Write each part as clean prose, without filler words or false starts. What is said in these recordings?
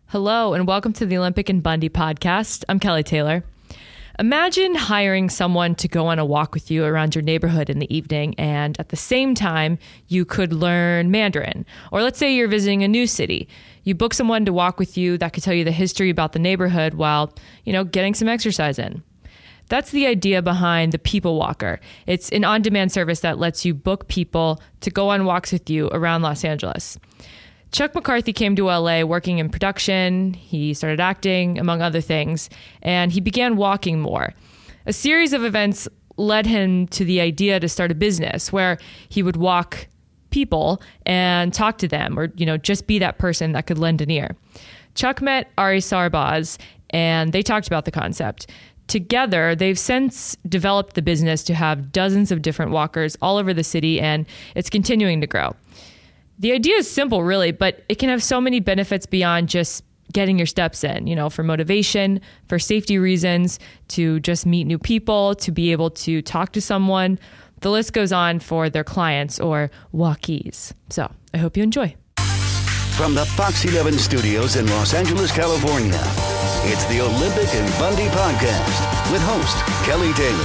Hello, and welcome to the Olympic and Bundy podcast. I'm Kelly Taylor. Imagine hiring someone to go on a walk with you around your neighborhood in the evening, and at the same time, you could learn Mandarin. Or let's say you're visiting a new city. You book someone to walk with you that could tell you the history about the neighborhood while, getting some exercise in. That's the idea behind the People Walker. It's an on-demand service that lets you book people to go on walks with you around Los Angeles. Chuck McCarthy came to LA working in production. He started acting, among other things, and he began walking more. A series of events led him to the idea to start a business where he would walk people and talk to them or, just be that person that could lend an ear. Chuck met Ari Sarbaz and they talked about the concept. Together, they've since developed the business to have dozens of different walkers all over the city, and it's continuing to grow. The idea is simple, really, but it can have so many benefits beyond just getting your steps in, for motivation, for safety reasons, to just meet new people, to be able to talk to someone. The list goes on for their clients or walkies. So I hope you enjoy. From the Fox 11 studios in Los Angeles, California, it's the Olympic and Bundy podcast with host Kelly Taylor.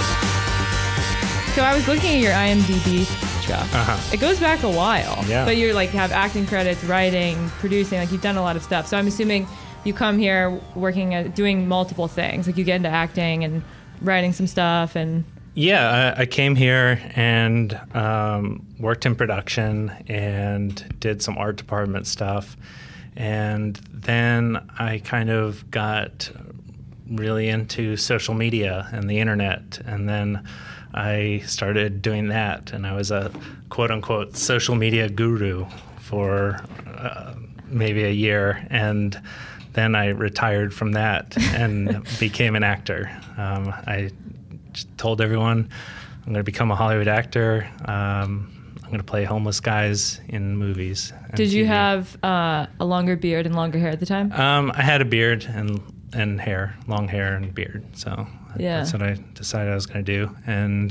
So I was looking at your IMDb stuff. It goes back a while, but you're have acting credits, writing, producing, you've done a lot of stuff. So I'm assuming you come here working at doing multiple things, you get into acting and writing some stuff and... Yeah, I came here and worked in production and did some art department stuff. And then I kind of got really into social media and the internet. And then I started doing that. And I was a quote-unquote social media guru for maybe a year. And then I retired from that and became an actor. I told everyone I'm going to become a Hollywood actor. I'm going to play homeless guys in movies. Did you have a longer beard and longer hair at the time? I had a beard and hair, long hair and beard. So that's what I decided I was going to do. And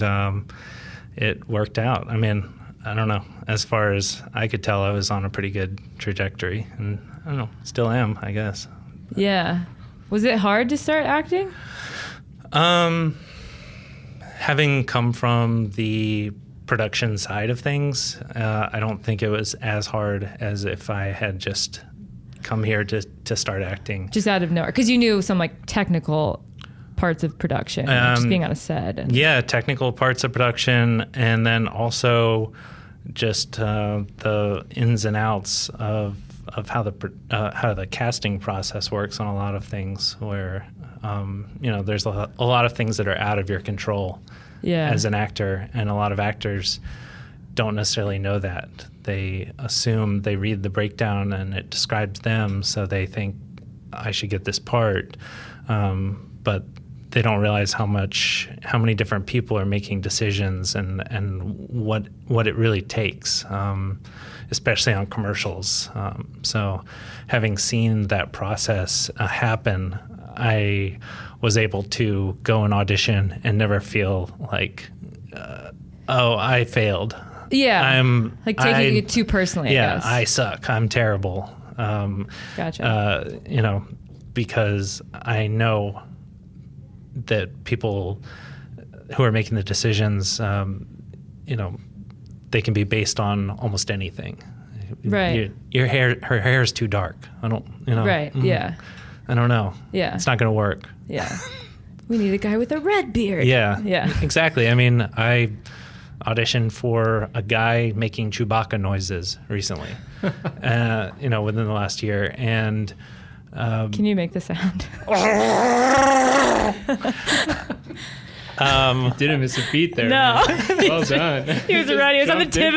it worked out. I mean, I don't know. As far as I could tell, I was on a pretty good trajectory. And I don't know, still am, I guess. Yeah. Was it hard to start acting? Having come from the production side of things, I don't think it was as hard as if I had just come here to start acting. Just out of nowhere, because you knew some technical parts of production, just being on a set. Technical parts of production, and then also just the ins and outs of how the casting process works on a lot of things where there's a lot of things that are out of your control as an actor, and a lot of actors don't necessarily know that. They assume they read the breakdown and it describes them, so they think I should get this part, but they don't realize how many different people are making decisions and what it really takes, especially on commercials. So having seen that process happen, I was able to go and audition and never feel like, I failed. Yeah, I'm taking it too personally. Yeah, I guess. I suck. I'm terrible. Gotcha. Because I know that people who are making the decisions, they can be based on almost anything. Right. Her hair is too dark. I don't. Right. Yeah. I don't know. Yeah. It's not going to work. Yeah. We need a guy with a red beard. Yeah. Yeah. Exactly. I mean, I auditioned for a guy making Chewbacca noises recently, within the last year. And can you make the sound? Didn't miss a beat there. No. Well done. He was ready. He was on the tip of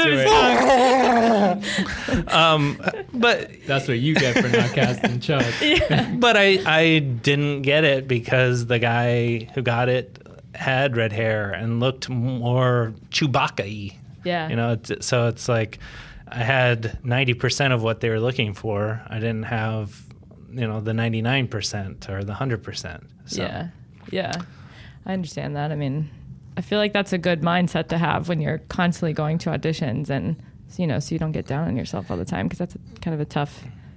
his tongue. But that's what you get for not casting Chuck. Yeah. But I didn't get it because the guy who got it had red hair and looked more Chewbacca-y. Yeah. So it's like I had 90% of what they were looking for. I didn't have, the 99% or the 100%. So. Yeah. Yeah. I understand that. I mean, I feel like that's a good mindset to have when you're constantly going to auditions and, so you don't get down on yourself all the time, because that's kind of a tough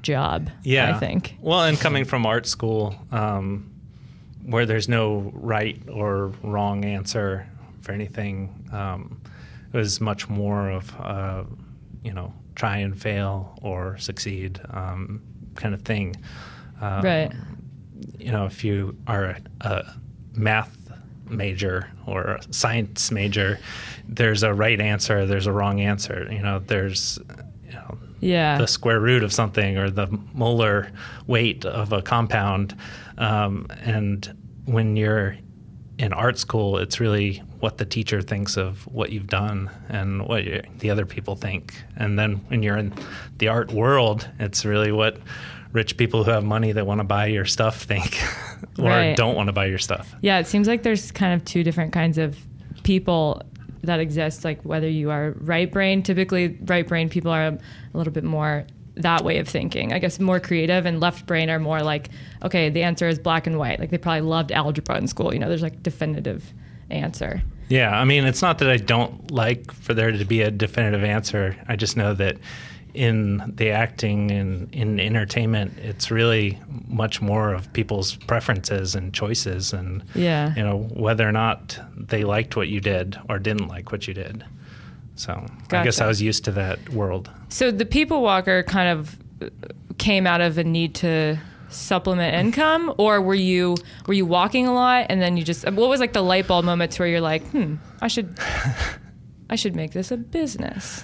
job. Yeah. I think. Well, and coming from art school, where there's no right or wrong answer for anything, it was much more of, try and fail or succeed kind of thing. Right. If you are a math major or a science major, there's a right answer, there's a wrong answer. There's the square root of something or the molar weight of a compound. And when you're in art school, it's really what the teacher thinks of what you've done and what the other people think. And then when you're in the art world, it's really what rich people who have money that want to buy your stuff think or don't want to buy your stuff. Yeah, it seems like there's kind of two different kinds of people that exist, like whether you are right brain. Typically, right brain people are a little bit more that way of thinking, I guess, more creative, and left brain are more like, okay, the answer is black and white. Like they probably loved algebra in school. There's like definitive answer. Yeah, I mean, it's not that I don't like for there to be a definitive answer. I just know that in the acting and in entertainment, it's really much more of people's preferences and choices and, whether or not they liked what you did or didn't like what you did. So Gotcha. I guess I was used to that world. So the People Walker kind of came out of a need to supplement income, or were you walking a lot and then you just, what was like the light bulb moments where you're like, I should make this a business?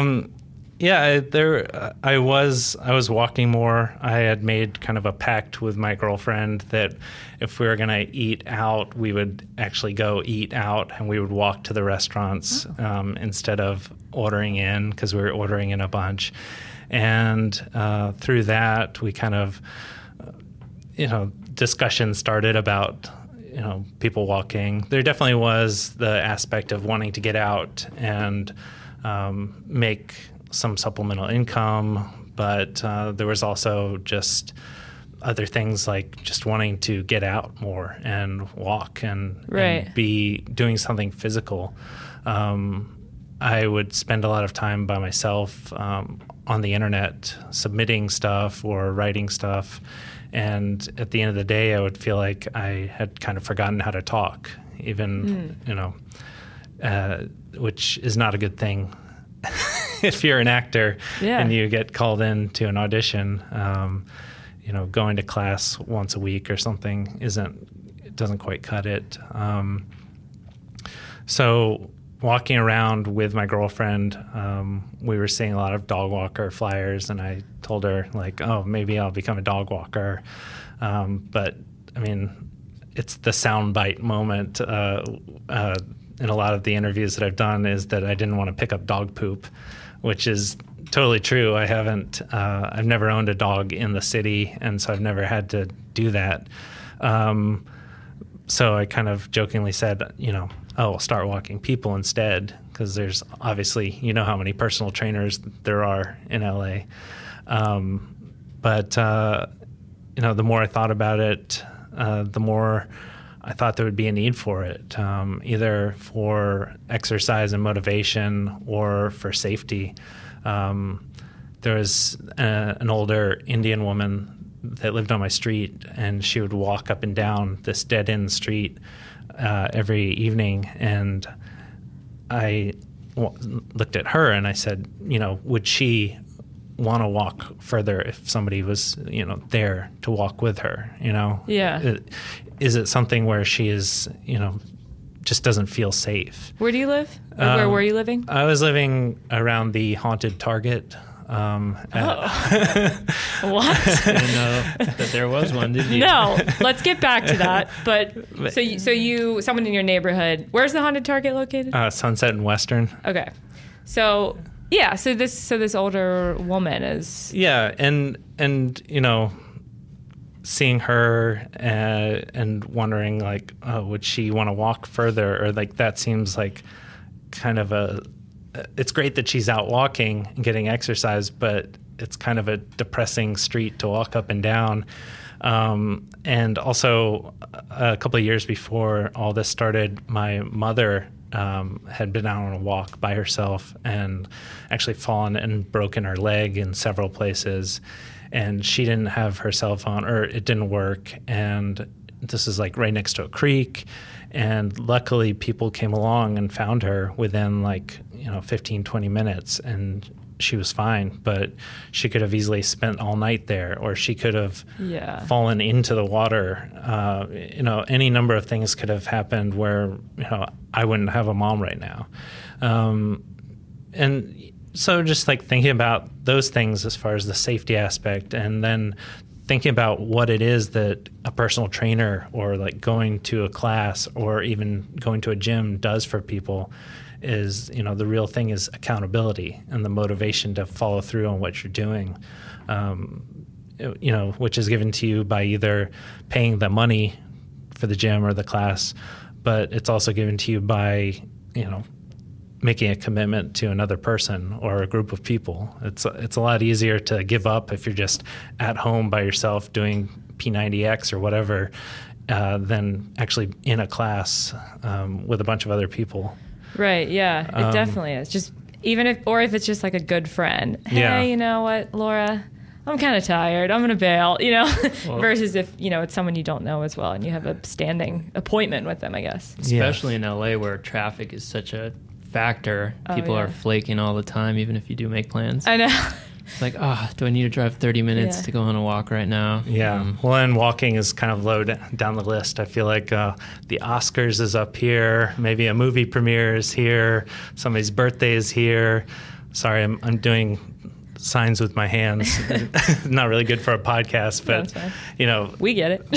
I was walking more. I had made kind of a pact with my girlfriend that if we were going to eat out, we would actually go eat out and we would walk to the restaurants instead of ordering in, because we were ordering in a bunch. And through that, we kind of, discussion started about, people walking. There definitely was the aspect of wanting to get out and make some supplemental income, but there was also just other things like just wanting to get out more and walk and be doing something physical. I would spend a lot of time by myself on the internet submitting stuff or writing stuff, and at the end of the day I would feel like I had kind of forgotten how to talk, even which is not a good thing. If you're an actor and you get called in to an audition, going to class once a week or something doesn't quite cut it. So walking around with my girlfriend, we were seeing a lot of dog walker flyers, and I told her like, oh, maybe I'll become a dog walker. But I mean, it's the soundbite moment. In a lot of the interviews that I've done is that I didn't want to pick up dog poop, which is totally true. I've never owned a dog in the city, and so I've never had to do that. So I kind of jokingly said, I'll start walking people instead, because there's obviously, how many personal trainers there are in LA. But the more I thought about it, the more I thought there would be a need for it, either for exercise and motivation or for safety. There was an older Indian woman that lived on my street, and she would walk up and down this dead-end street every evening. And I looked at her and I said, would she want to walk further if somebody was, there to walk with her, Yeah. Is it something where she is, just doesn't feel safe? Where do you live? Or where were you living? I was living around the haunted Target. What? I didn't know that there was one, did you? No. Let's get back to that. But someone in your neighborhood, where's the haunted Target located? Sunset and Western. Okay. So this older woman is. Yeah, and seeing her and wondering like, oh, would she want to walk further, or like that seems like kind of it's great that she's out walking and getting exercise, but it's kind of a depressing street to walk up and down. And also a couple of years before all this started, my mother had been out on a walk by herself and actually fallen and broken her leg in several places. and she didn't have her cell phone, or it didn't work, and this is like right next to a creek. And luckily people came along and found her within 15, 20 minutes, and she was fine. But she could have easily spent all night there, or she could have fallen into the water. Any number of things could have happened where, I wouldn't have a mom right now. And so just thinking about those things as far as the safety aspect, and then thinking about what it is that a personal trainer or going to a class or even going to a gym does for people is, the real thing is accountability and the motivation to follow through on what you're doing, which is given to you by either paying the money for the gym or the class, but it's also given to you by, making a commitment to another person or a group of people. It's a lot easier to give up if you're just at home by yourself doing P90X or whatever than actually in a class with a bunch of other people. Right. Yeah, it definitely is. Just if it's just like a good friend. Hey, you know what, Laura? I'm kind of tired. I'm going to bail, versus if, it's someone you don't know as well and you have a standing appointment with them, I guess. Especially in LA where traffic is such a factor. People are flaking all the time, even if you do make plans. I know. It's like, do I need to drive 30 minutes to go on a walk right now? Yeah. Well, and walking is kind of low down the list. I feel like the Oscars is up here. Maybe a movie premiere is here. Somebody's birthday is here. Sorry, I'm doing signs with my hands. Not really good for a podcast, but we get it.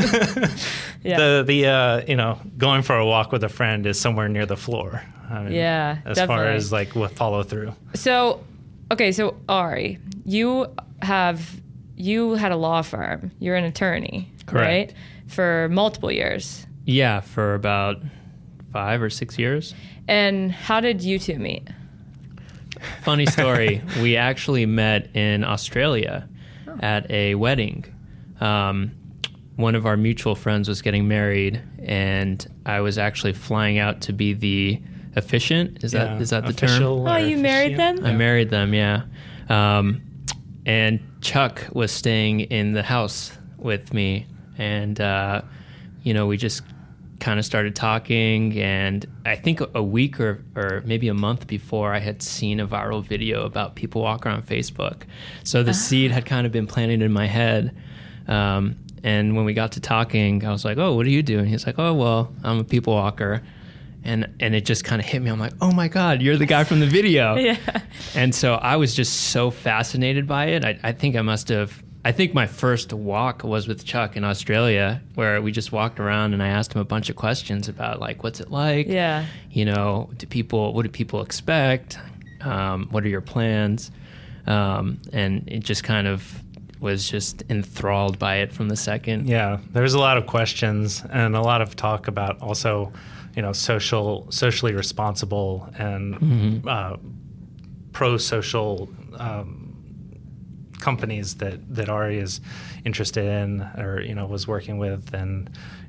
Going for a walk with a friend is somewhere near the floor. As definitely. far as with follow through. So Ari, you had a law firm. You're an attorney, correct? Right? For multiple years. Yeah, for about 5 or 6 years. And how did you two meet? Funny story. We actually met in Australia at a wedding. One of our mutual friends was getting married, and I was actually flying out to be the officiant. Is that the term? Oh, you married them? I married them, yeah. And Chuck was staying in the house with me, and we just kind of started talking, and I think a week or maybe a month before, I had seen a viral video about People Walker on Facebook. So the seed had kind of been planted in my head. And when we got to talking, I was like, oh, what do you do? And he's like, oh, well, I'm a People Walker. And it just kind of hit me. I'm like, oh my God, you're the guy from the video. Yeah. And so I was just so fascinated by it. I think my first walk was with Chuck in Australia, where we just walked around and I asked him a bunch of questions about what's it like? Yeah. What do people expect? What are your plans? And it just kind of was just enthralled by it from the second. Yeah, there's a lot of questions and a lot of talk about also, socially responsible and pro-social companies that Ari is interested in or, was working with. And,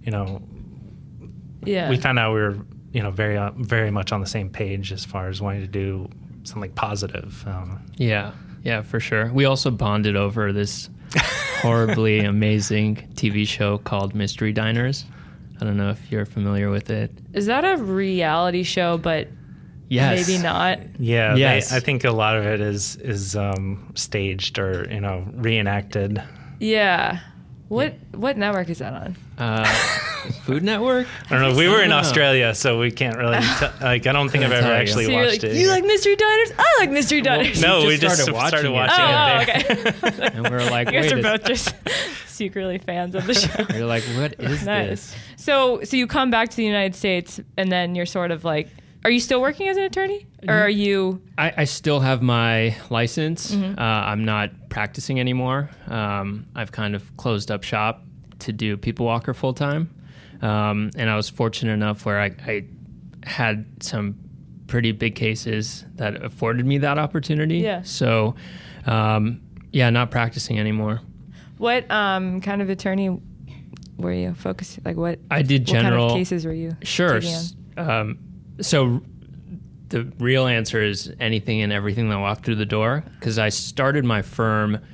we found out we were, very, very much on the same page as far as wanting to do something positive. Yeah, for sure. We also bonded over this horribly amazing TV show called Mystery Diners. I don't know if you're familiar with it. Is that a reality show, but yes, maybe not? Yeah, yes. I think a lot of it is staged or reenacted. Yeah. What network is that on? Food Network? I don't know. We were in Australia, so we can't really. I don't think I've ever actually watched it. You like Mystery Diners? I like Mystery Diners. We just started watching it. Okay. And we were like, you guys are both just secretly fans of the show. You're like, what is this? So you come back to the United States, and then you're sort of like, are you still working as an attorney, or are you? I still have my license. I'm not practicing anymore. I've kind of closed up shop to do People Walker full time. And I was fortunate enough where I had some pretty big cases that afforded me that opportunity. Yeah. So, not practicing anymore. What kind of attorney were you focusing? What I did general. What kind of cases were you? Sure. taking on? So the real answer is anything and everything that walked through the door, because I started my firm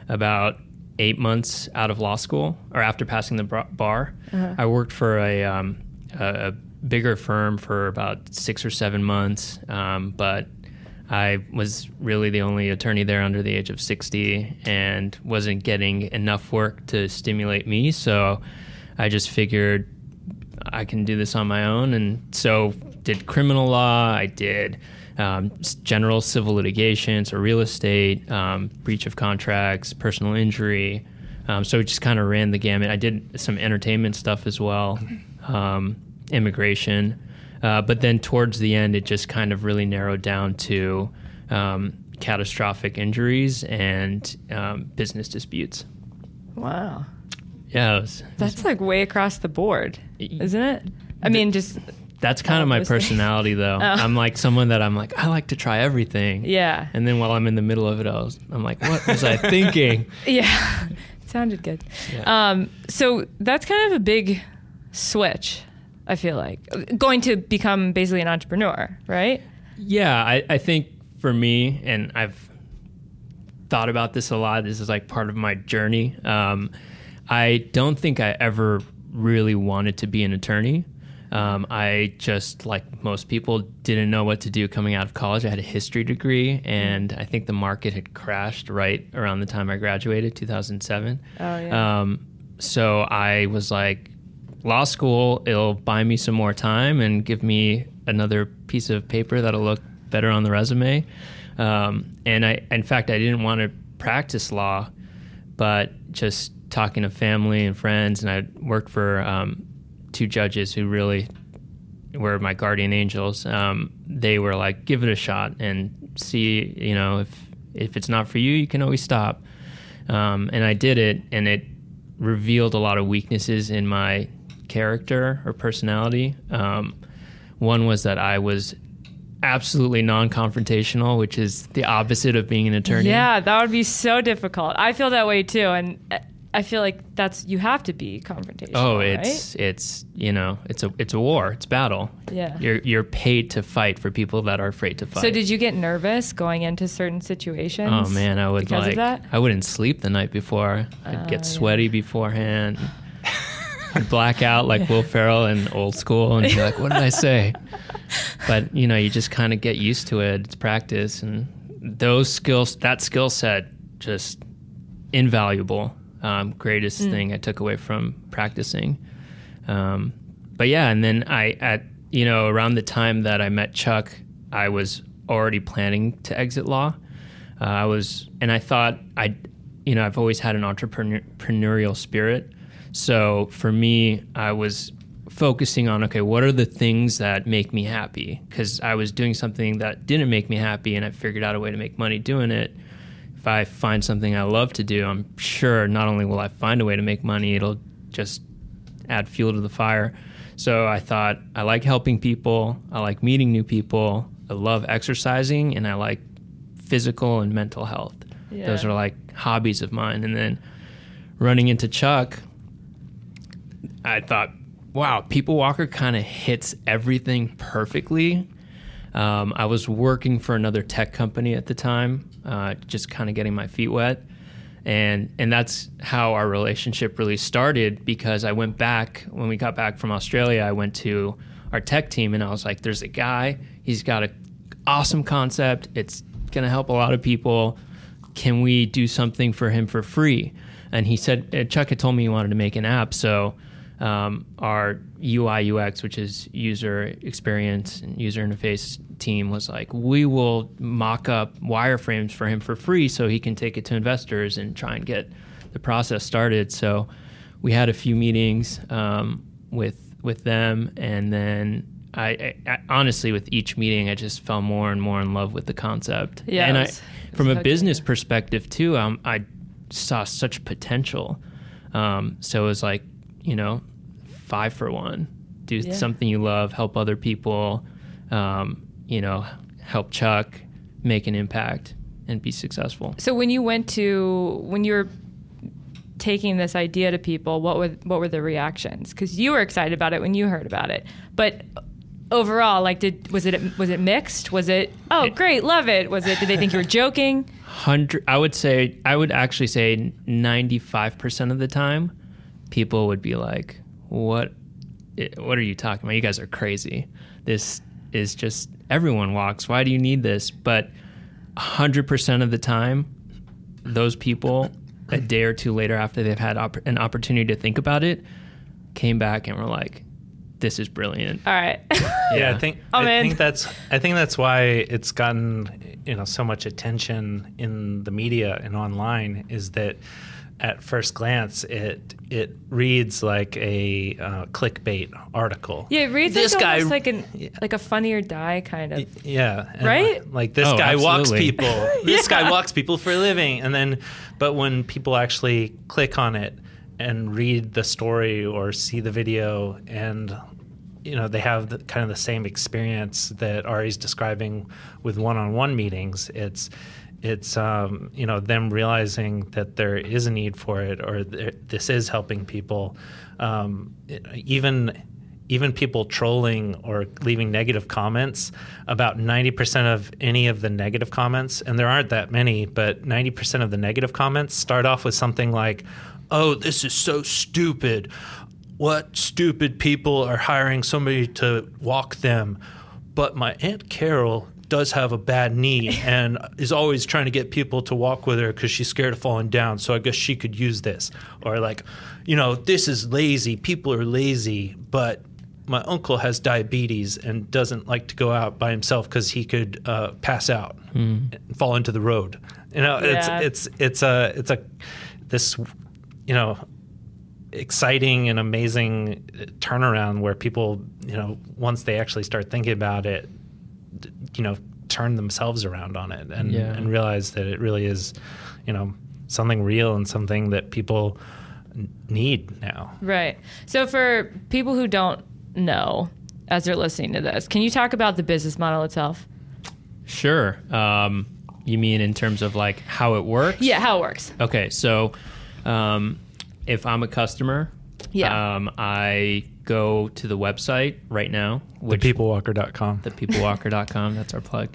about 8 months out of law school, or after passing the bar. I worked for a bigger firm for about 6 or 7 months, but I was really the only attorney there under the age of 60 and wasn't getting enough work to stimulate me. So I just figured I can do this on my own. And so did criminal law. I did general civil litigation, so real estate, breach of contracts, personal injury. So it just kind of ran the gamut. I did some entertainment stuff as well, immigration. But then towards the end, it just kind of really narrowed down to catastrophic injuries and business disputes. Wow. Yeah. That's like way across the board, isn't it? I mean, just... That's kind of my personality, though. I'm like someone that I like to try everything. Yeah. And then while I'm in the middle of it, I'm like, what was I thinking? Yeah. It sounded good. Yeah. So that's kind of a big switch, I feel like. Going to become basically an entrepreneur, right? Yeah, I think for me, and I've thought about this a lot, this is like part of my journey. I don't think I ever really wanted to be an attorney. I just, like most people, didn't know what to do coming out of college. I had a history degree, and I think the market had crashed right around the time I graduated, 2007. Oh, yeah. So I was like, law school, it'll buy me some more time and give me another piece of paper that'll look better on the resume. And in fact, I didn't want to practice law, but just talking to family and friends, and I worked for 2 judges who really were my guardian angels. They were like, give it a shot and see, if it's not for you, you can always stop. And I did it, and it revealed a lot of weaknesses in my character or personality. One was that I was absolutely non-confrontational, which is the opposite of being an attorney. Yeah, that would be so difficult. I feel that way too, and I feel like you have to be confrontational. Oh, it's it's a war. It's battle. Yeah. You're paid to fight for people that are afraid to fight. So did you get nervous going into certain situations? Oh man, I would because of that? I wouldn't sleep the night before. I'd get sweaty beforehand. I'd black out like Will Ferrell in Old School and be like, what did I say? But you just kind of get used to it. It's practice, and those skills, that skill set, just invaluable. Greatest thing I took away from practicing. But yeah, and then around the time that I met Chuck, I was already planning to exit law. I thought I've always had an entrepreneurial spirit. So for me, I was focusing on, okay, what are the things that make me happy? Because I was doing something that didn't make me happy, and I figured out a way to make money doing it. If I find something I love to do, I'm sure not only will I find a way to make money, it'll just add fuel to the fire. So I thought, I like helping people, I like meeting new people, I love exercising, and I like physical and mental health. Yeah. Those are like hobbies of mine. And then running into Chuck, I thought, wow, People Walker kind of hits everything perfectly. I was working for another tech company at the time, just kind of getting my feet wet. And that's how our relationship really started, because I went back, when we got back from Australia, I went to our tech team and I was like, there's a guy, he's got an awesome concept. It's going to help a lot of people. Can we do something for him for free? And he said, Chuck had told me he wanted to make an app. So our UI UX, which is user experience and user interface team, was like, we will mock up wireframes for him for free so he can take it to investors and try and get the process started. So we had a few meetings with them, and then I honestly, with each meeting, I just fell more and more in love with the concept. Yeah, and from a business perspective too, I saw such potential. So it was like, 5 for 1. Do something you love, help other people, help Chuck, make an impact, and be successful. So when you were taking this idea to people, what were the reactions? Because you were excited about it when you heard about it, but overall, was it mixed? Was it, great, love it? Did they think you were joking? I would actually say 95% of the time, people would be like, what are you talking about? You guys are crazy. This is just, everyone walks. Why do you need this? But 100% of the time, those people, a day or two later after they've had an opportunity to think about it, came back and were like, this is brilliant. All right. Yeah, I think that's why it's gotten so much attention in the media and online, is that at first glance it reads like a clickbait article. Yeah, it reads this like guy, almost like a Funny or Die kind of. Yeah. Right? Like this guy absolutely. walks people. This guy walks people for a living. But when people actually click on it and read the story or see the video, and they have kind of the same experience that Ari's describing with one-on-one meetings, it's them realizing that there is a need for it, or this is helping people. Even people trolling or leaving negative comments, about 90% of any of the negative comments, and there aren't that many, but 90% of the negative comments start off with something like, "Oh, this is so stupid. What stupid people are hiring somebody to walk them? But my Aunt Carol does have a bad knee and is always trying to get people to walk with her because she's scared of falling down, so I guess she could use this." Or like, this is lazy. People are lazy, but my uncle has diabetes and doesn't like to go out by himself because he could pass out and fall into the road. It's this exciting and amazing turnaround where people, once they actually start thinking about it, turn themselves around on it and realize that it really is, something real and something that people need now. Right. So for people who don't know, as they're listening to this, can you talk about the business model itself? Sure. You mean in terms of like how it works? Yeah, how it works. Okay. So if I'm a customer, I go to the website right now. ThePeopleWalker.com. ThePeopleWalker.com. That's our plug.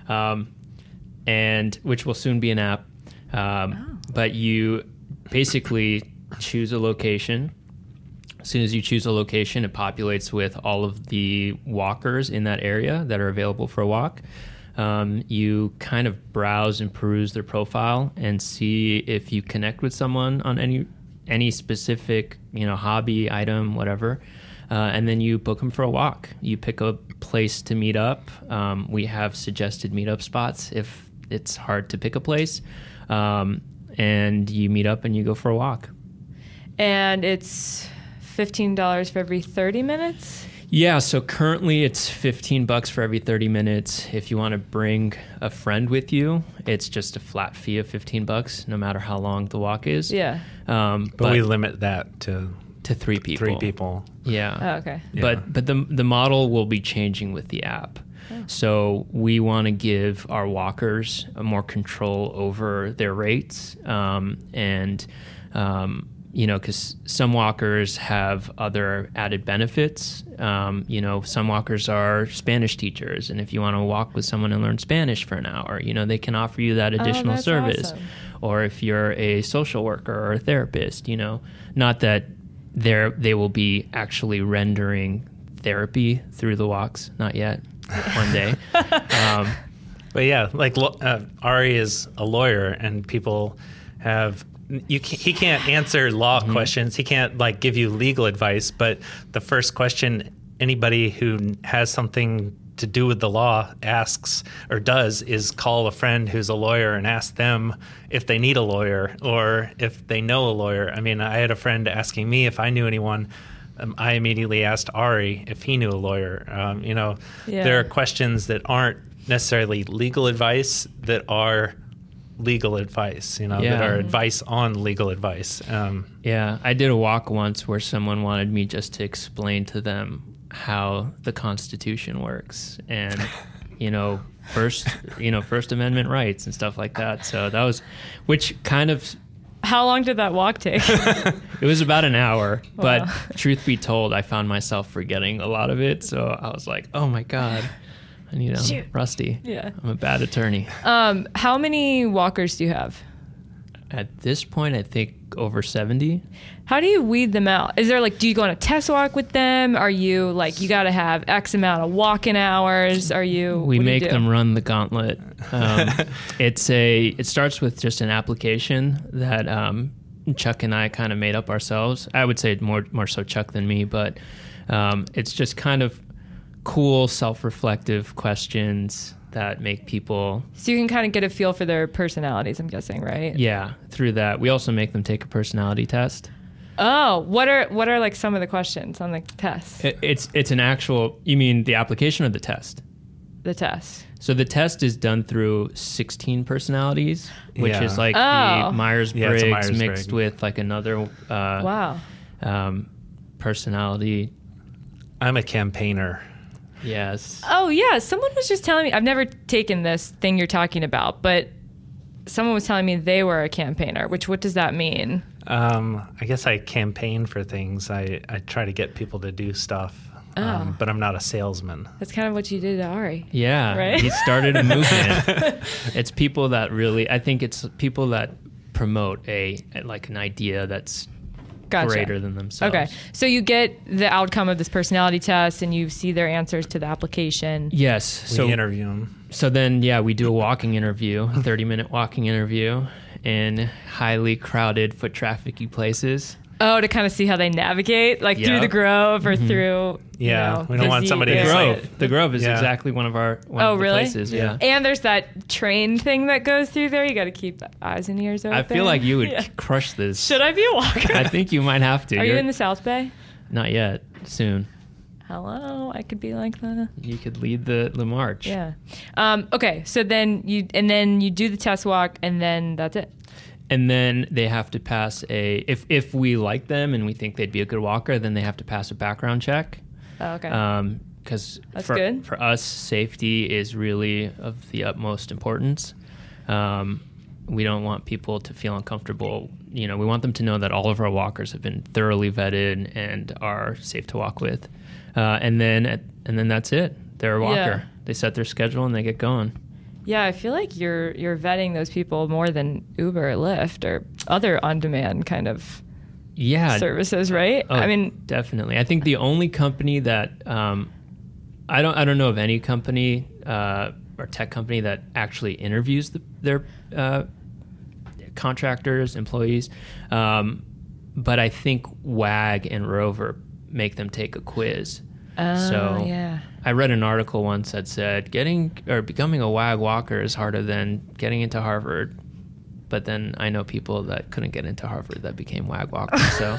And which will soon be an app. But you basically choose a location. As soon as you choose a location, it populates with all of the walkers in that area that are available for a walk. You kind of browse and peruse their profile and see if you connect with someone on any specific, hobby, item, whatever. And then you book them for a walk. You pick a place to meet up. We have suggested meetup spots if it's hard to pick a place. And you meet up and you go for a walk. And it's $15 for every 30 minutes? Yeah, so currently it's $15 for every 30 minutes. If you want to bring a friend with you, it's just a flat fee of $15, no matter how long the walk is. Yeah. But we limit that to 3 people. 3 people. Yeah. Oh, okay. Yeah. But the model will be changing with the app. Oh. So we want to give our walkers more control over their rates, because some walkers have other added benefits. Some walkers are Spanish teachers, and if you want to walk with someone and learn Spanish for an hour, they can offer you that additional service. Awesome. Or if you're a social worker or a therapist, not that they will be actually rendering therapy through the walks, not yet. One day. But yeah, like Ari is a lawyer, and people have. He can't answer law questions. He can't give you legal advice. But the first question anybody who has something to do with the law asks or does is call a friend who's a lawyer and ask them if they need a lawyer or if they know a lawyer. I mean, I had a friend asking me if I knew anyone. I immediately asked Ari if he knew a lawyer. There are questions that aren't necessarily legal advice that are legal advice, that are advice on legal advice. I did a walk once where someone wanted me just to explain to them how the Constitution works and, First Amendment rights and stuff like that. So that was, which kind of... How long did that walk take? It was about an hour, but truth be told, I found myself forgetting a lot of it. So I was like, oh my God, Shoot. rusty. Yeah. I'm a bad attorney. How many walkers do you have? At this point, I think over 70. How do you weed them out? Is there like, do you go on a test walk with them? Are you like, you got to have X amount of walk-in hours? Are you? We what do you make do? them run the gauntlet. It starts with just an application that Chuck and I kind of made up ourselves. I would say more so Chuck than me, but it's just kind of cool, self-reflective questions that make people. So you can kind of get a feel for their personalities, I'm guessing, right? Yeah, through that. We also make them take a personality test. Oh, what are like some of the questions on the test? It's an actual, you mean the application or the test? The test. So the test is done through 16 personalities, which Yeah. is like Oh. the Myers-Briggs Yeah, it's a mixed Myers-Briggs. with like another Wow. personality. I'm a campaigner. Yes. Oh yeah, someone was just telling me, I've never taken this thing you're talking about, but someone was telling me they were a campaigner, what does that mean? I guess I campaign for things. I try to get people to do stuff, but I'm not a salesman. That's kind of what you did to Ari. Yeah. Right? He started a movement. It's people that really, I think it's people that promote an idea that's Gotcha. greater than themselves. Okay, so you get the outcome of this personality test and you see their answers to the application. Yes. We interview them. So then, we do a walking interview, a 30-minute walking interview in highly crowded, foot trafficy places. Oh, to kind of see how they navigate, like through Yeah. the Grove or through, Yeah, we don't want somebody the to The say- Grove. The Grove is Yeah. exactly one of the really? places. Yeah. And there's that train thing that goes through there. You got to keep eyes and ears open. I feel like you would Yeah. crush this. Should I be a walker? I think you might have to. Are you You're- in the South Bay? Not yet. Soon. Hello, I could be like the. You could lead the march. Yeah. Okay, so then you do the test walk, and then that's it. And then they have to pass if we like them and we think they'd be a good walker, then they have to pass a background check. Oh, okay. Because That's good. for us, safety is really of the utmost importance. We don't want people to feel uncomfortable. We want them to know that all of our walkers have been thoroughly vetted and are safe to walk with. And then that's it. They're a walker. Yeah. They set their schedule and they get going. Yeah, I feel like you're vetting those people more than Uber or Lyft or other on-demand kind of services, right? Oh, I mean, definitely. I think the only company that I don't know of any company or tech company that actually interviews their contractors, employees, but I think WAG and Rover make them take a quiz. So yeah. I read an article once that said becoming a WAG walker is harder than getting into Harvard. But then I know people that couldn't get into Harvard that became WAG walkers. So,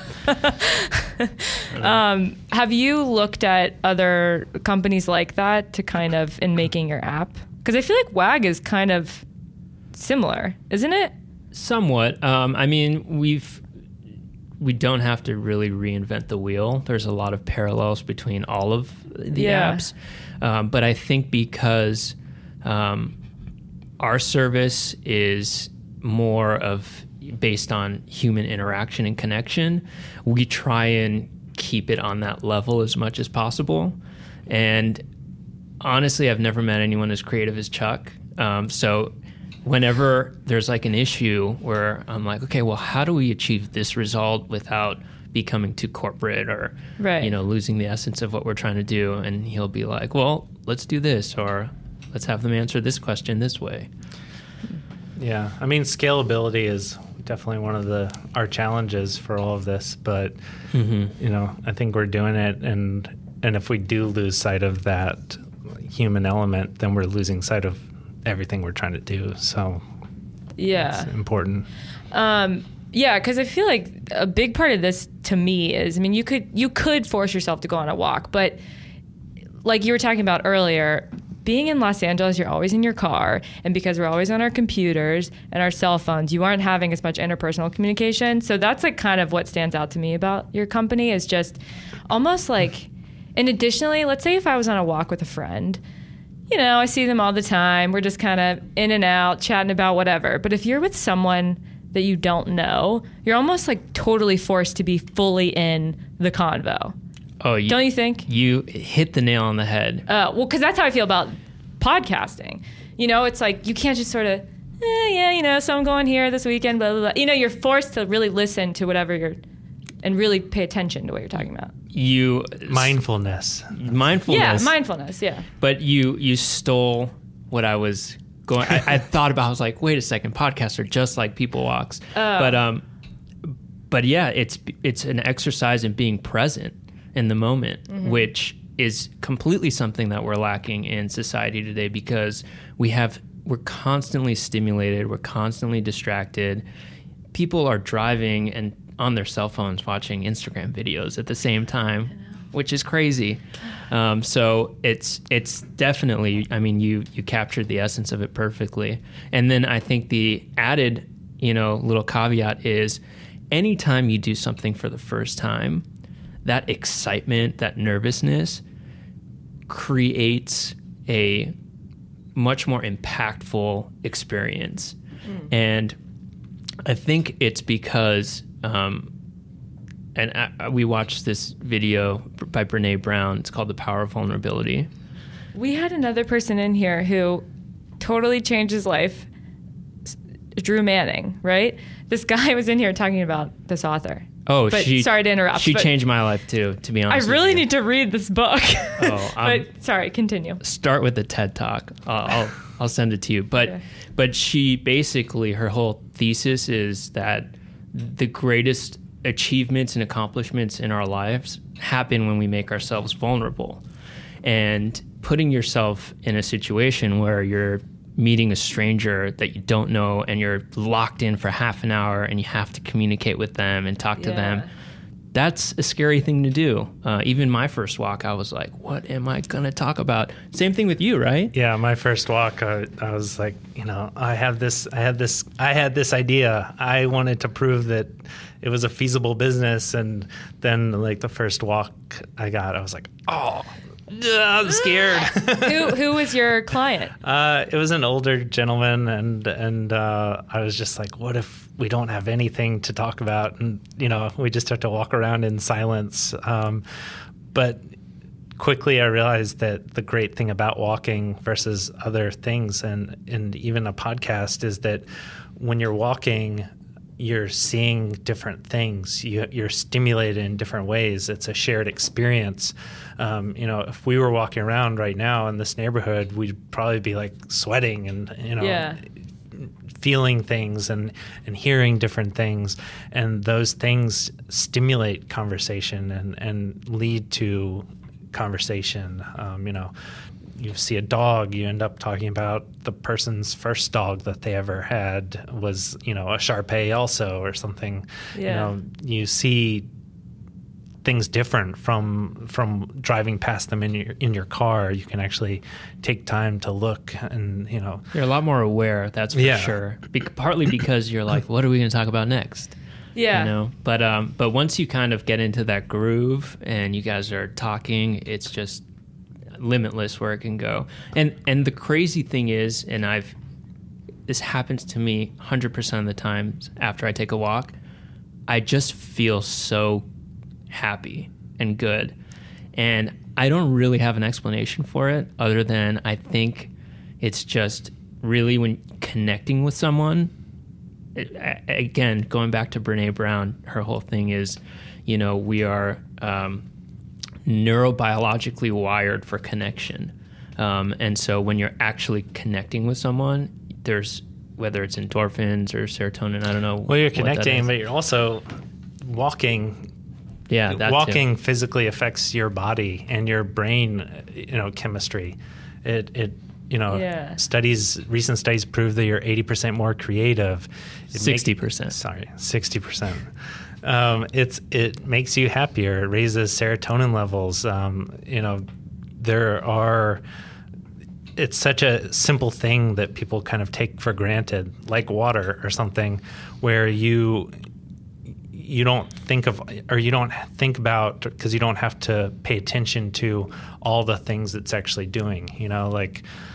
Have you looked at other companies like that to kind of in making your app? Because I feel like WAG is kind of similar, isn't it? somewhat. I mean, we don't have to really reinvent the wheel. There's a lot of parallels between all of the apps. But I think because our service is more of based on human interaction and connection, we try and keep it on that level as much as possible. And honestly, I've never met anyone as creative as Chuck. So whenever there's like an issue where I'm like, okay, well, how do we achieve this result without becoming too corporate or, losing the essence of what we're trying to do? And he'll be like, well, let's do this, or let's have them answer this question this way. Yeah, I mean, scalability is definitely one of our challenges for all of this, but I think we're doing it, and if we do lose sight of that human element, then we're losing sight of everything we're trying to do. So it's important. Yeah, because I feel like a big part of this to me is, I mean, you could force yourself to go on a walk, but like you were talking about earlier, being in Los Angeles, you're always in your car, and because we're always on our computers and our cell phones, you aren't having as much interpersonal communication. So that's like kind of what stands out to me about your company is just almost like, and additionally, let's say if I was on a walk with a friend, I see them all the time. We're just kind of in and out, chatting about whatever. But if you're with someone that you don't know, you're almost like totally forced to be fully in the convo. Oh, don't you think? You hit the nail on the head. Well, because that's how I feel about podcasting. You know, it's like you can't just sort of, yeah, you know, so I'm going here this weekend, blah, blah, blah. You know, you're forced to really listen to whatever and really pay attention to what you're talking about. Mindfulness. Yeah, mindfulness, yeah. But you stole what I was going... I thought about, I was like, wait a second, podcasts are just like People Walks. But yeah, it's an exercise in being present in the moment, which is completely something that we're lacking in society today because we're constantly stimulated, we're constantly distracted. People are driving and on their cell phones watching Instagram videos at the same time, which is crazy. So it's definitely, I mean, you captured the essence of it perfectly. And then I think the added, little caveat is anytime you do something for the first time, that excitement, that nervousness creates a much more impactful experience. And I think it's because, we watched this video by Brene Brown. It's called The Power of Vulnerability. We had another person in here who totally changed his life, Drew Manning, right? This guy was in here talking about this author. Oh, but sorry to interrupt. She changed my life too, to be honest. I really need to read this book. Oh, but sorry, continue. Start with the TED Talk. I'll send it to you. But she basically, her whole thesis is that the greatest achievements and accomplishments in our lives happen when we make ourselves vulnerable. And putting yourself in a situation where you're meeting a stranger that you don't know and you're locked in for half an hour and you have to communicate with them and talk to them, that's a scary thing to do. Even my first walk, I was like, what am I going to talk about? Same thing with you, right? Yeah, my first walk, I was like, I had this idea. I wanted to prove that it was a feasible business. And then like the first walk I was like, oh, I'm scared. Who was your client? It was an older gentleman, and I was just like, what if we don't have anything to talk about? And, we just have to walk around in silence. But quickly I realized that the great thing about walking versus other things and even a podcast is that when you're walking, you're seeing different things. You're stimulated in different ways. It's a shared experience. If we were walking around right now in this neighborhood, we'd probably be like sweating and, feeling things and hearing different things. And those things stimulate conversation and lead to conversation. You see a dog, you end up talking about the person's first dog that they ever had was, a Shar-Pei also or something. Yeah. You see things different from driving past them in your car. You can actually take time to look and, You're a lot more aware, that's for sure. Partly because you're like, what are we going to talk about next? Yeah. But once you kind of get into that groove and you guys are talking, it's just limitless where it can go. And the crazy thing is, this happens to me 100% of the times after I take a walk, I just feel so happy and good. And I don't really have an explanation for it other than I think it's just really when connecting with someone, again, going back to Brene Brown, her whole thing is, we are neurobiologically wired for connection. And so when you're actually connecting with someone, there's, whether it's endorphins or serotonin, I don't know. Well, you're connecting, but you're also walking. Yeah, that walking too. Physically affects your body and your brain, chemistry. Recent studies prove that you're 80% more creative. 60%. 60%. It makes you happier. It raises serotonin levels. It's such a simple thing that people kind of take for granted, like water or something, where you don't think of, or you don't think about, because you don't have to pay attention to all the things it's actually doing.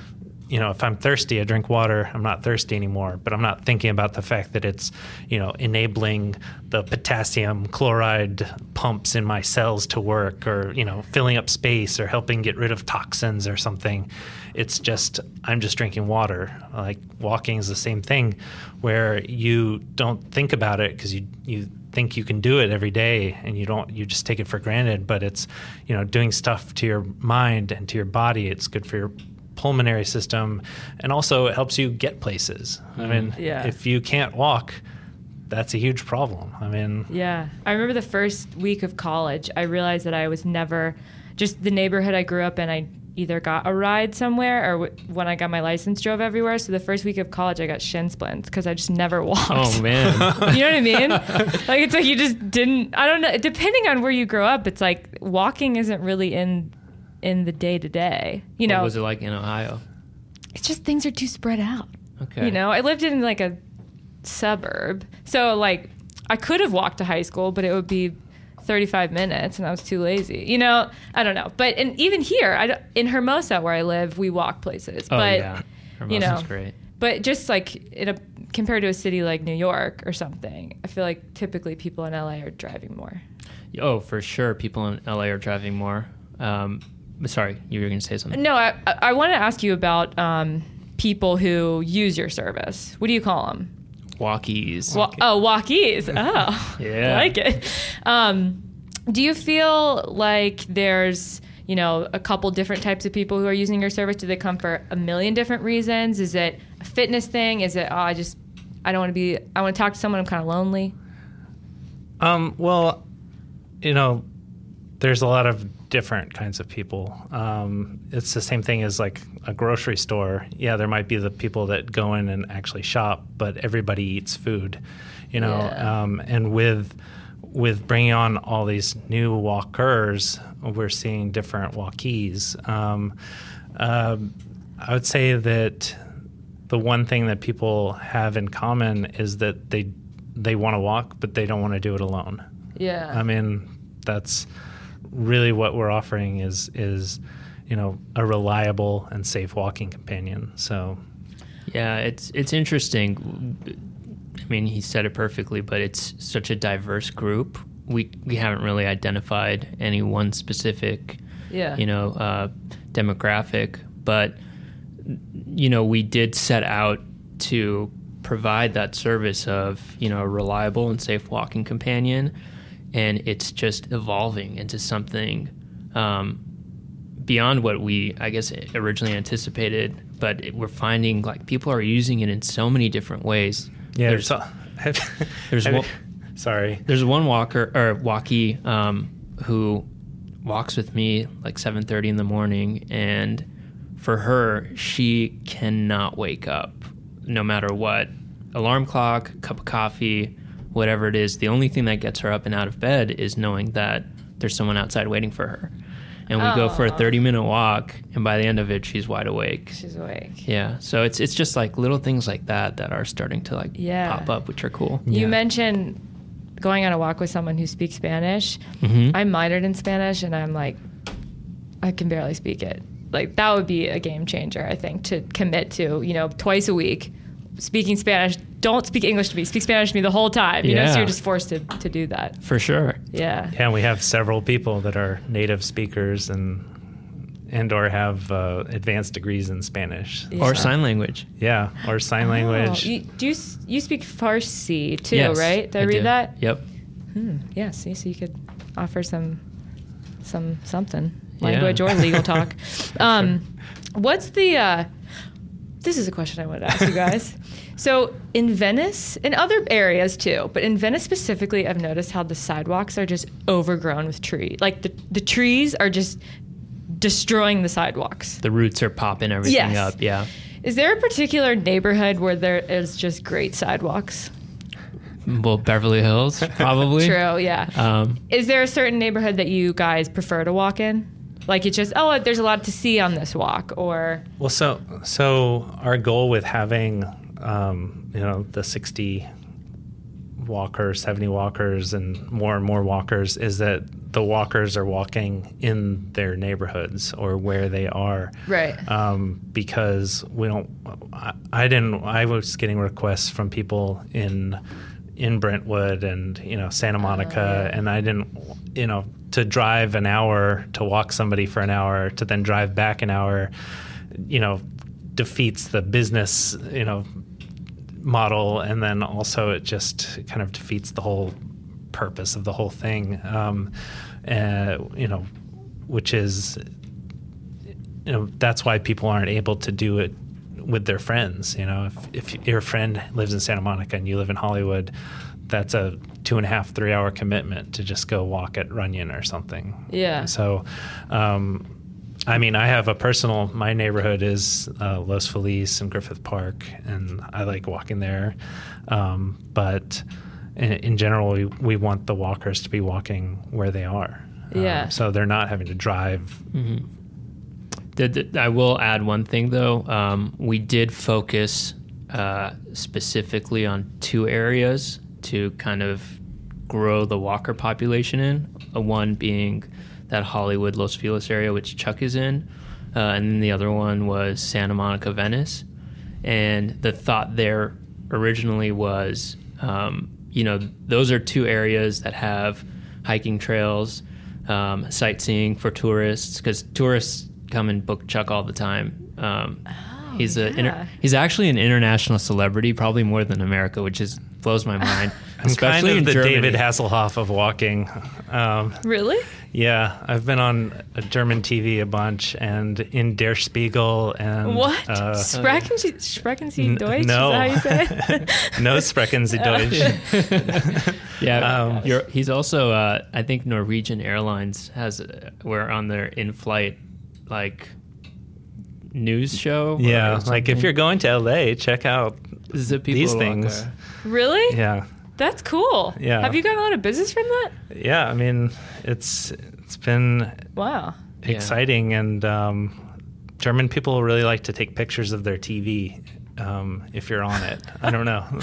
if I'm thirsty, I drink water. I'm not thirsty anymore, but I'm not thinking about the fact that it's, enabling the potassium chloride pumps in my cells to work, or, filling up space, or helping get rid of toxins or something. It's just, I'm just drinking water. Like walking is the same thing, where you don't think about it because you think you can do it every day, and you just take it for granted. But it's, doing stuff to your mind and to your body. It's good for your pulmonary system, and also it helps you get places. I mean, if you can't walk, that's a huge problem. I mean, I remember the first week of college, I realized that I was never, just the neighborhood I grew up in, I either got a ride somewhere, or when I got my license, drove everywhere. So the first week of college, I got shin splints because I just never walked. Oh, man. You know what I mean? Like, it's like you just didn't, I don't know, depending on where you grow up, it's like walking isn't really in the day-to-day. What was it like in Ohio? It's just things are too spread out. Okay. I lived in like a suburb. So like I could have walked to high school, but it would be 35 minutes and I was too lazy. I don't know. But even here, in Hermosa where I live, we walk places. Oh, but, yeah. Hermosa's great. But just like compared to a city like New York or something, I feel like typically people in LA are driving more. Oh, for sure. People in LA are driving more. Sorry, you were going to say something. No, I want to ask you about people who use your service. What do you call them? Walkies. Walkies. Oh, yeah. I like it. Do you feel like there's, a couple different types of people who are using your service? Do they come for a million different reasons? Is it a fitness thing? Is it, I don't want to talk to someone, I'm kind of lonely? Well, there's a lot of different kinds of people. It's the same thing as like a grocery store. Yeah, there might be the people that go in and actually shop, but everybody eats food, and with bringing on all these new walkers, we're seeing different walkies. I would say that the one thing that people have in common is that they want to walk, but they don't want to do it alone. Yeah. I mean, that's really what we're offering is a reliable and safe walking companion. So yeah, it's interesting. I mean, he said it perfectly, but it's such a diverse group. We haven't really identified any one specific demographic, but we did set out to provide that service of a reliable and safe walking companion. And it's just evolving into something beyond what we, I guess, originally anticipated. But we're finding like people are using it in so many different ways. Yeah, there's one walker or walkie who walks with me like 7:30 in the morning, and for her, she cannot wake up no matter what. Alarm clock, cup of coffee, whatever it is, the only thing that gets her up and out of bed is knowing that there's someone outside waiting for her. And we go for a 30-minute walk, and by the end of it, she's wide awake. She's awake. Yeah. So it's just like little things like that are starting to pop up, which are cool. You mentioned going on a walk with someone who speaks Spanish. Mm-hmm. I minored in Spanish, and I'm like, I can barely speak it. Like, that would be a game changer, I think, to commit to, twice a week, speaking Spanish. Don't speak English to me. Speak Spanish to me the whole time. So you're just forced to do that. For sure. Yeah. Yeah, and we have several people that are native speakers and or have advanced degrees in Spanish. Yeah. Or sign language. Yeah, or sign language. You speak Farsi too, yes, right? Did I read do. that? Yep. Yeah, see, so you could offer something, language or legal talk. What's the... this is a question I wanted to ask you guys. So in Venice, in other areas too, but in Venice specifically, I've noticed how the sidewalks are just overgrown with trees. Like the trees are just destroying the sidewalks. The roots are popping everything up, yeah. Is there a particular neighborhood where there is just great sidewalks? Well, Beverly Hills, probably. True, yeah. Is there a certain neighborhood that you guys prefer to walk in? Like it's just, there's a lot to see on this walk, or... Well, so our goal with having, the 60 walkers, 70 walkers, and more walkers is that the walkers are walking in their neighborhoods or where they are. Right. Because we don't. I was getting requests from people in Brentwood and Santa Monica, and I didn't to drive an hour to walk somebody for an hour to then drive back an hour, defeats the business model, and then also it just kind of defeats the whole purpose of the whole thing, which is that's why people aren't able to do it with their friends. If your friend lives in Santa Monica and you live in Hollywood, that's a 2.5, 3 hour commitment to just go walk at Runyon or something. Yeah. So, I have my neighborhood is Los Feliz and Griffith Park, and I like walking there. But in general, we want the walkers to be walking where they are. Yeah. So they're not having to drive. Mm-hmm. I will add one thing, though. We did focus specifically on 2 areas to kind of grow the walker population in. One being that Hollywood, Los Feliz area, which Chuck is in. And then the other one was Santa Monica, Venice. And the thought there originally was, those are 2 areas that have hiking trails, sightseeing for tourists, because tourists come and book Chuck all the time. He's actually an international celebrity, probably more than America, which blows my mind. Especially in kind of the Germany. David Hasselhoff of walking. Really? Yeah, I've been on German TV a bunch, and in Der Spiegel and what? Sprechen Sie Deutsch? No, Is that how you say it? No sprechen Sie Deutsch. Yeah, he's also I think Norwegian Airlines we're on their in-flight news show. Yeah, if you're going to LA, check out these things. Really? Yeah. That's cool. Yeah. Have you gotten a lot of business from that? Yeah, it's been exciting, and German people really like to take pictures of their TV if you're on it. I don't know.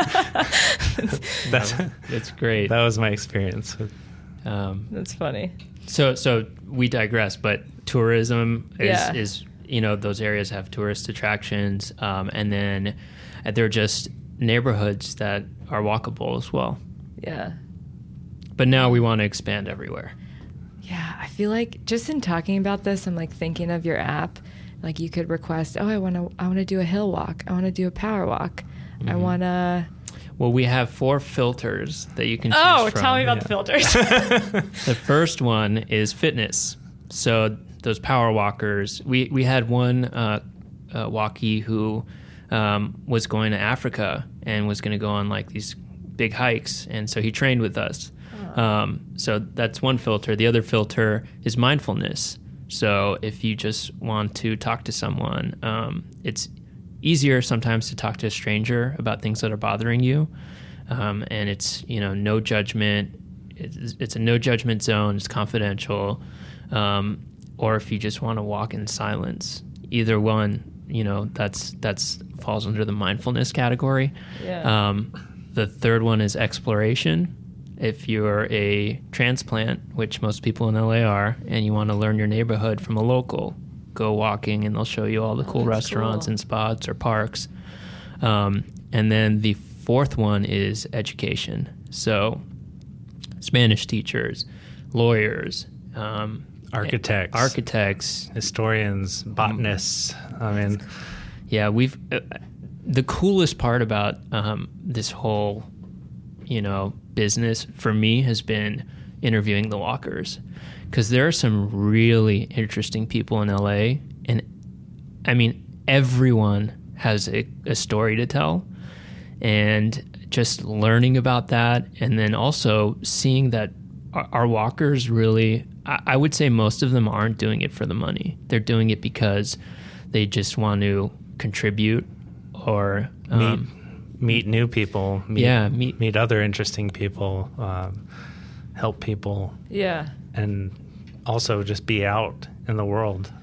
That's great. That was my experience. That's funny. So we digress, but tourism is those areas have tourist attractions, and then they're just neighborhoods that are walkable as well. Yeah. But now we want to expand everywhere. Yeah, I feel like just in talking about this, I'm thinking of your app. You could request, I want to do a hill walk. I want to do a power walk. Mm-hmm. I want to. Well, we have 4 filters that you can choose from. Oh, tell me about the filters. The first one is fitness. So those power walkers, we had one walkie who was going to Africa and was going to go on these big hikes, and so he trained with us. So that's one filter. The other filter is mindfulness. So if you just want to talk to someone, it's easier sometimes to talk to a stranger about things that are bothering you, and it's no judgment. It's a no judgment zone. It's confidential. Or if you just want to walk in silence, either one, that's falls under the mindfulness category. Yeah. The third one is exploration. If you're a transplant, which most people in LA are, and you want to learn your neighborhood from a local, go walking and they'll show you all the cool restaurants and spots or parks. And then the fourth one is education. So Spanish teachers, lawyers, architects, historians, botanists. Yeah, we've the coolest part about this whole, business for me has been interviewing the walkers, because there are some really interesting people in LA, and everyone has a story to tell, and just learning about that, and then also seeing that our walkers really, I would say most of them aren't doing it for the money. They're doing it because they just want to contribute or meet new people, meet other interesting people, help people, and also just be out in the world.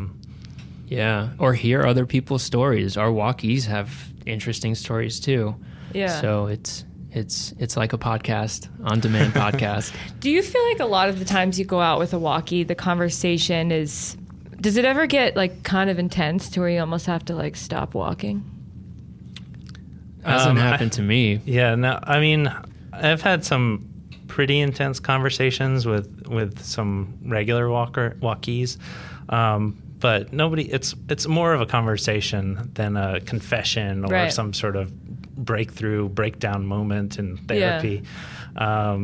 Or hear other people's stories. Our walkies have interesting stories too. Yeah. So it's it's like a podcast, on-demand podcast. Do you feel like a lot of the times you go out with a walkie, the conversation does it ever get like kind of intense to where you almost have to like stop walking? Hasn't happened to me. Yeah, no, I mean, I've had some pretty intense conversations with some regular walkies, but nobody. It's more of a conversation than a confession or some sort of breakdown moment in therapy. Yeah.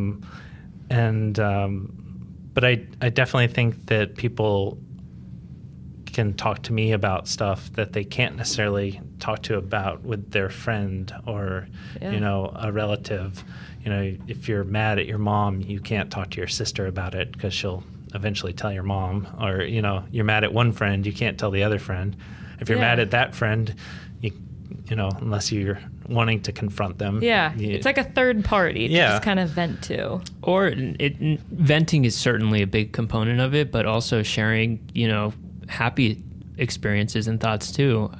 But I definitely think that people can talk to me about stuff that they can't necessarily talk to about with their friend or a relative. If you're mad at your mom, you can't talk to your sister about it because she'll eventually tell your mom. Or you're mad at one friend, you can't tell the other friend. If you're mad at that friend, you unless you're wanting to confront them. Yeah, it's like a third party to just kind of vent to. Or venting is certainly a big component of it, but also sharing, happy experiences and thoughts too.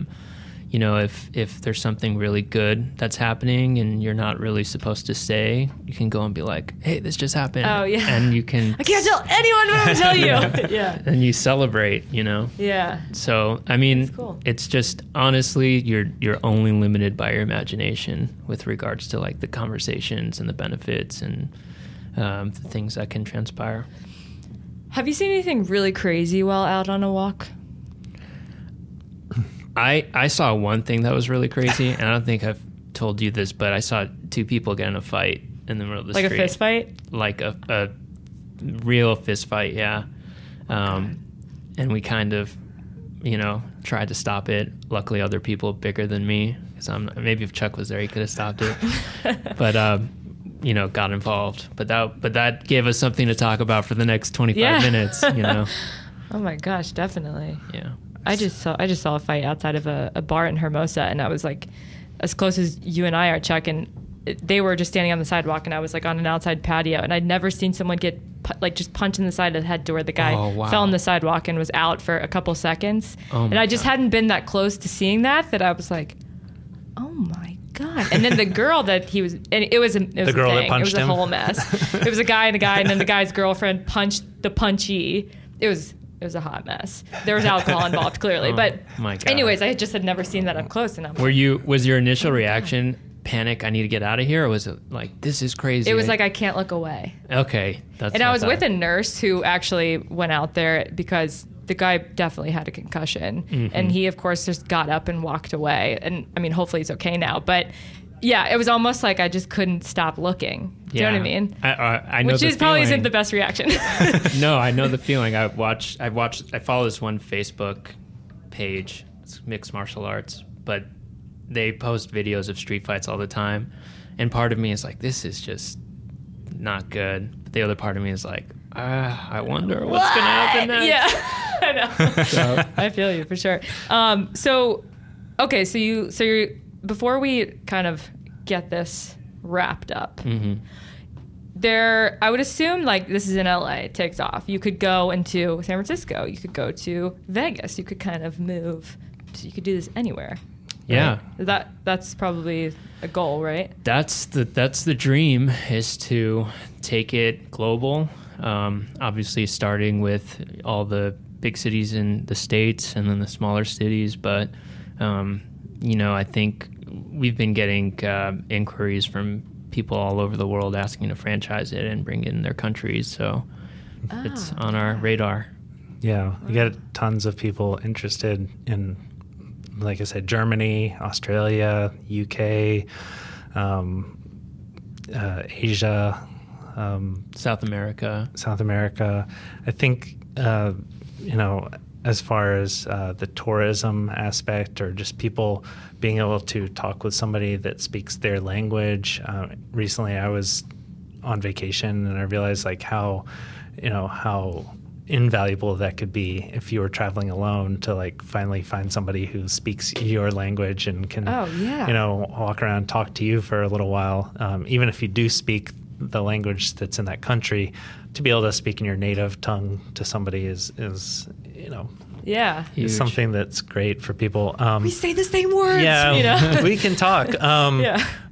If there's something really good that's happening and you're not really supposed to stay, you can go and be like, hey, this just happened. Oh, yeah. And you can... I can't tell anyone what I'm telling you. Yeah. And you celebrate, Yeah. So, I mean, cool. It's just, honestly, you're only limited by your imagination with regards to, like, the conversations and the benefits and the things that can transpire. Have you seen anything really crazy while out on a walk? I saw one thing that was really crazy, and I don't think I've told you this, but I saw two people get in a fight in the middle of the street. Like a fist fight? Like a real fist fight, yeah. And we kind of, tried to stop it. Luckily, other people bigger than me, because maybe if Chuck was there, he could have stopped it. But got involved. But that gave us something to talk about for the next 25 minutes. Oh my gosh, definitely. Yeah. I just saw a fight outside of a bar in Hermosa, and I was like as close as you and I are, Chuck, and they were just standing on the sidewalk, and I was like on an outside patio, and I'd never seen someone get just punched in the side of the head to where the guy fell on the sidewalk and was out for a couple seconds. And I just hadn't been that close to seeing that I was like, oh my God. And then the girl that he was, and it was the girl that punched him. It was a whole mess. It was a guy, and then the guy's girlfriend punched the punchee. It was a hot mess. There was alcohol involved, clearly. But my God. Anyways, I just had never seen that up close. And was your initial reaction panic, I need to get out of here? Or was it like, this is crazy? It was like, I can't look away. Okay. And I was with a nurse who actually went out there because the guy definitely had a concussion. Mm-hmm. And he, of course, just got up and walked away. And I mean, hopefully he's okay now. But yeah, it was almost like I just couldn't stop looking. Do you know what I mean? I know. Which is probably isn't the best reaction. No, I know the feeling. I follow this one Facebook page. It's mixed martial arts, but they post videos of street fights all the time. And part of me is like, this is just not good. But the other part of me is like, I wonder what's going to happen next. Yeah, I know. So. I feel you for sure. So you're, before we kind of get this wrapped up, mm-hmm. I would assume like this is in LA, it takes off. You could go into San Francisco. You could go to Vegas. You could kind of move. So you could do this anywhere. Yeah. Right? That's probably a goal, right? That's the dream, is to take it global. Obviously starting with all the big cities in the States and then the smaller cities. But, I think we've been getting inquiries from people all over the world asking to franchise it and bring it in their countries. So it's on our radar. Yeah, you get tons of people interested in, like I said, Germany, Australia, UK, Asia, South America. I think, as far as the tourism aspect or just people being able to talk with somebody that speaks their language. Recently I was on vacation and I realized like how invaluable that could be if you were traveling alone to like finally find somebody who speaks your language and can, walk around and talk to you for a little while. Even if you do speak the language that's in that country, to be able to speak in your native tongue to somebody is huge. Something that's great for people. We say the same words. Yeah, we can talk.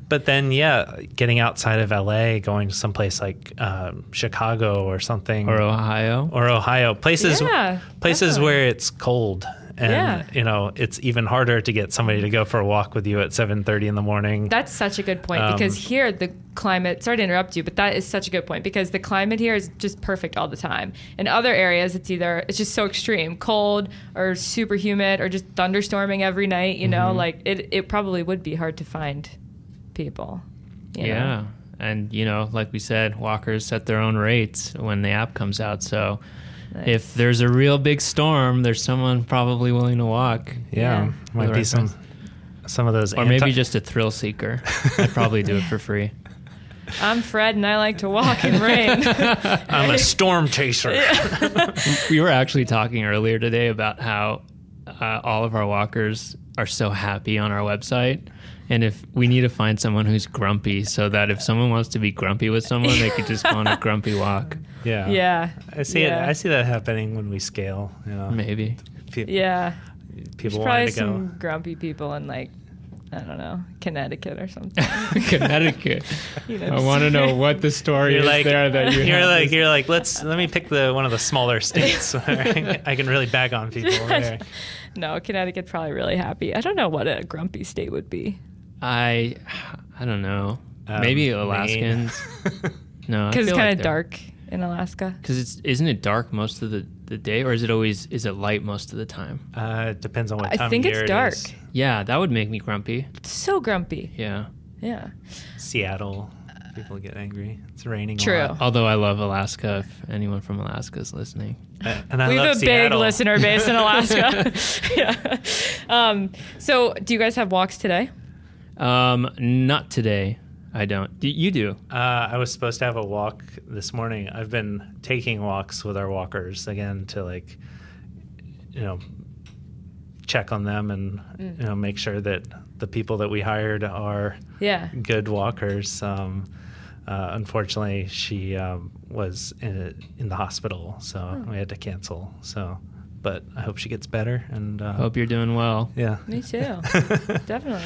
But then, getting outside of LA, going to someplace like Chicago or something, Or Ohio. places definitely. where it's cold, and it's even harder to get somebody to go for a walk with you at 7:30 in the morning. That's such a good point, because here the climate, sorry to interrupt you, but that is such a good point, because the climate here is just perfect all the time. In other areas, it's just so extreme, cold or super humid or just thunderstorming every night, like it probably would be hard to find people. you know? Yeah. And, like we said, walkers set their own rates when the app comes out. So Nice. if there's a real big storm, there's someone probably willing to walk. Yeah. Might the be right some of those. Or maybe just a thrill seeker. I'd probably do it for free. I'm Fred, and I like to walk in rain. I'm a storm chaser. We were actually talking earlier today about how all of our walkers are so happy on our website. And if we need to find someone who's grumpy, so that if someone wants to be grumpy with someone, they could just go on a grumpy walk. Yeah. Yeah. I see Yeah. it. I see that happening when we scale. Maybe. People, Yeah. people There's wanting probably to go. some grumpy people in, like, I don't know, Connecticut or something. Connecticut. You know, I want to know what the story You're is like, there that you're like, let me pick one of the smaller states where I can really bag on people there. No, Connecticut's probably really happy. I don't know what a grumpy state would be. I don't know. Maybe Alaskans. No, Because it's kind of dark in Alaska. Because isn't it dark most of the day, or is it light most of the time? It depends on what I time think of year it's dark. it is. Yeah, that would make me grumpy. So grumpy. Yeah. Yeah. Seattle, people get angry. It's raining. True. A lot. Although I love Alaska, if anyone from Alaska is listening. And I We love have a Seattle. big listener base in Alaska. Yeah. So, do you guys have walks today? Not today. I don't. You do. I was supposed to have a walk this morning. I've been taking walks with our walkers again to check on them and make sure that the people that we hired are Yeah. good walkers. Unfortunately, she was in the hospital, so we had to cancel. So, but I hope she gets better. And Hope you're doing well. yeah, Me too. Definitely.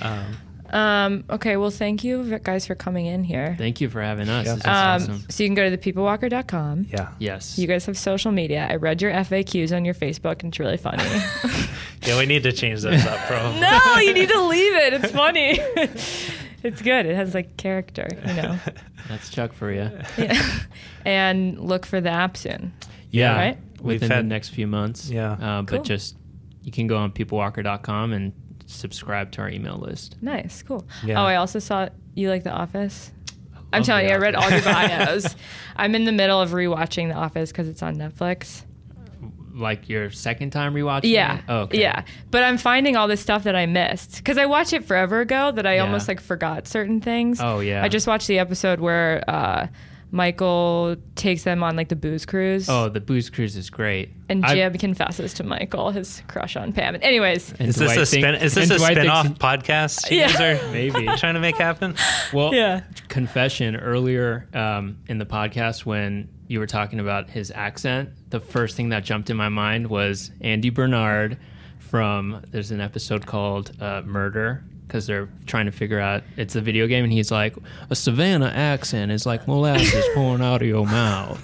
Okay, well, thank you guys for coming in here. Thank you for having us. Yeah. This is awesome. So you can go to thepeoplewalker.com. yeah. Yes. You guys have social media. I read your FAQs on your Facebook, and it's really funny. Yeah, we need to change those up, probably. No, you need to leave it. It's funny. It's good. It has like character, That's Chuck for you. Yeah. And look for the app soon. Yeah. Right? Within We've the had- next few months. Yeah. Cool. But just, you can go on peoplewalker.com and subscribe to our email list. Nice, cool. Yeah. Oh, I also saw you like The Office. I'm love telling The you, I read all your Office. bios. I'm in the middle of rewatching The Office because it's on Netflix. Like your second time rewatching Yeah. it? Oh, okay. Yeah. But I'm finding all this stuff that I missed because I watched it forever ago that I Yeah. almost like forgot certain things. Oh, yeah. I just watched the episode where Michael takes them on like the booze cruise. Oh, the Booze Cruise is great. And I- Jib confesses to Michael his crush on Pam. Anyways, and Is this Dwight a think- spin-off thinks- podcast you Yeah. guys are Maybe. trying to make happen? Well, Yeah. confession earlier in the podcast when you were talking about his accent, the first thing that jumped in my mind was Andy Bernard there's an episode called Murder, because they're trying to figure out, it's a video game, and he's like, a Savannah accent is like molasses pouring out of your mouth.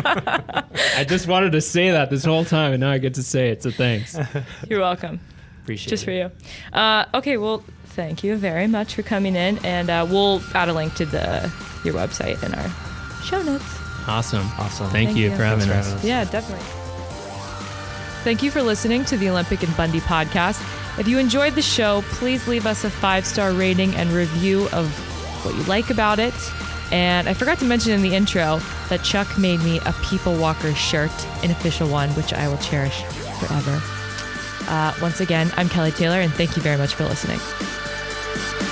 I just wanted to say that this whole time, and now I get to say it, so thanks. you're welcome. Appreciate Just it. for you. Okay, well, thank you very much for coming in, and we'll add a link to your website in our show notes. Awesome. Awesome. Thank Thank you you. for having Thanks us. for having Yeah, definitely. Thank you for listening to the Olympic and Bundy podcast. If you enjoyed the show, please leave us a 5-star rating and review of what you like about it. And I forgot to mention in the intro that Chuck made me a People Walker shirt, an official one, which I will cherish forever. Once again, I'm Kelly Taylor, and thank you very much for listening.